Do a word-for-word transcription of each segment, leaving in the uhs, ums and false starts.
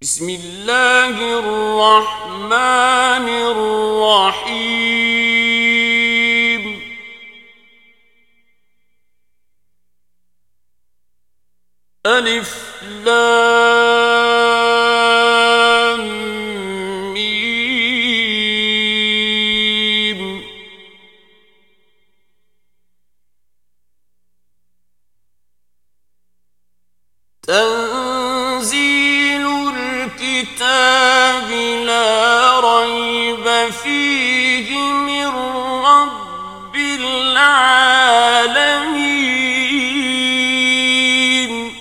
بسم الله الرحمن الرحيم ألف لام ميم تنزيل الكتاب لا ريب فيه من رب العالمين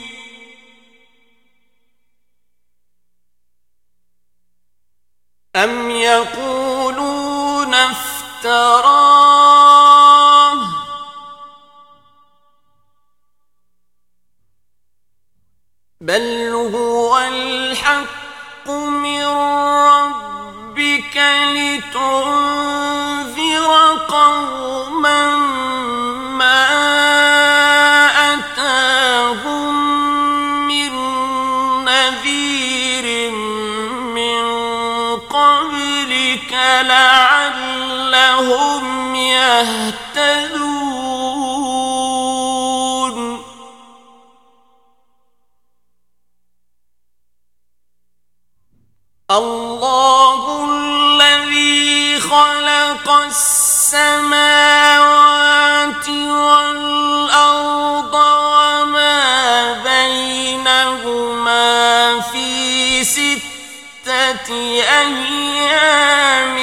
أم يقولون افتراه بل هو الحق من ربك لتنذر قوما ما أتاهم من نذير من قبلك لعلهم يهتدون الله الذي خلق السماوات والأرض وما بينهما في ستة أيام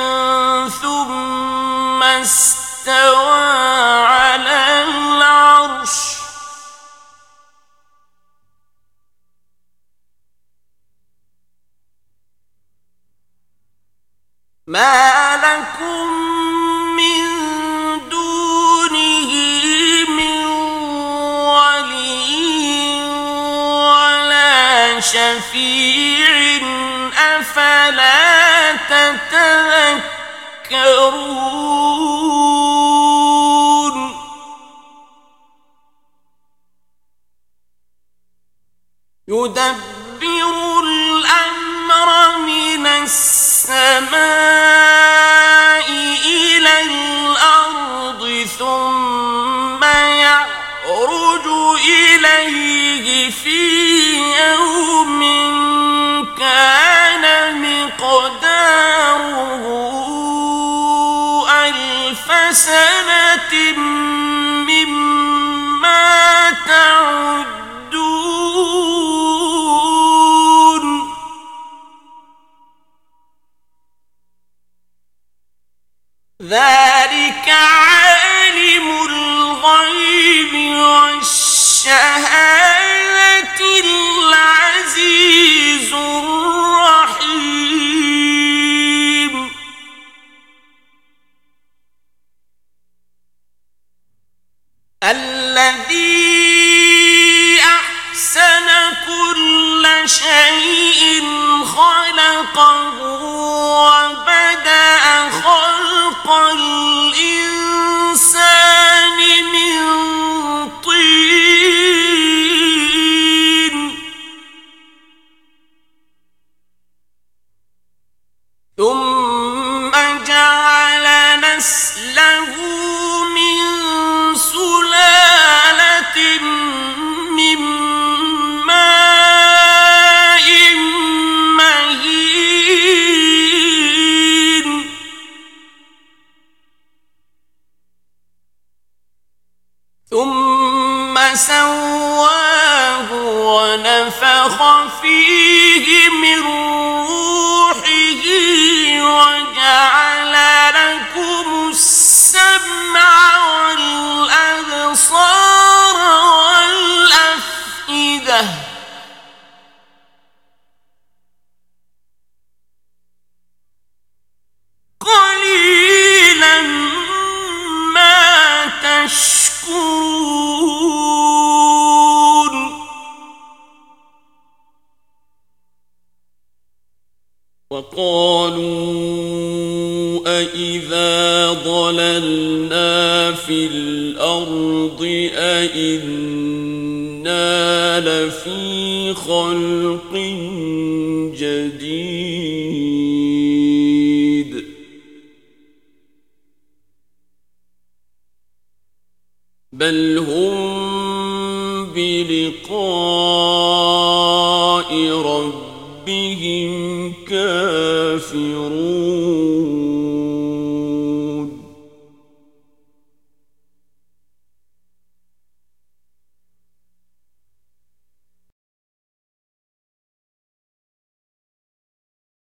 ثم استوى على العرش ما لكم من دونه من ولي ولا شفيع أفلا تتذكرون يدبر الأمر من السماء إلى الأرض ثم يعرج إليه في يوم كان مقداره ألف سنة مما تعدون ذلك عالم الغيب والشهادة العزيز الرحيم الذي أحسن كل شيء خلقه وبدأ خلق الإنسان من طين ثم جعل نسله من سلالة من ماء مهين ثم سواه ونفخ فيه من روحه وجعل لكم السمع والأبصار والأفئدة قليلا ما تشكرون وقالوا أإذا ضللنا في الأرض أإنا لفي خلق جديد بل هم بلقاء ربهم كافرون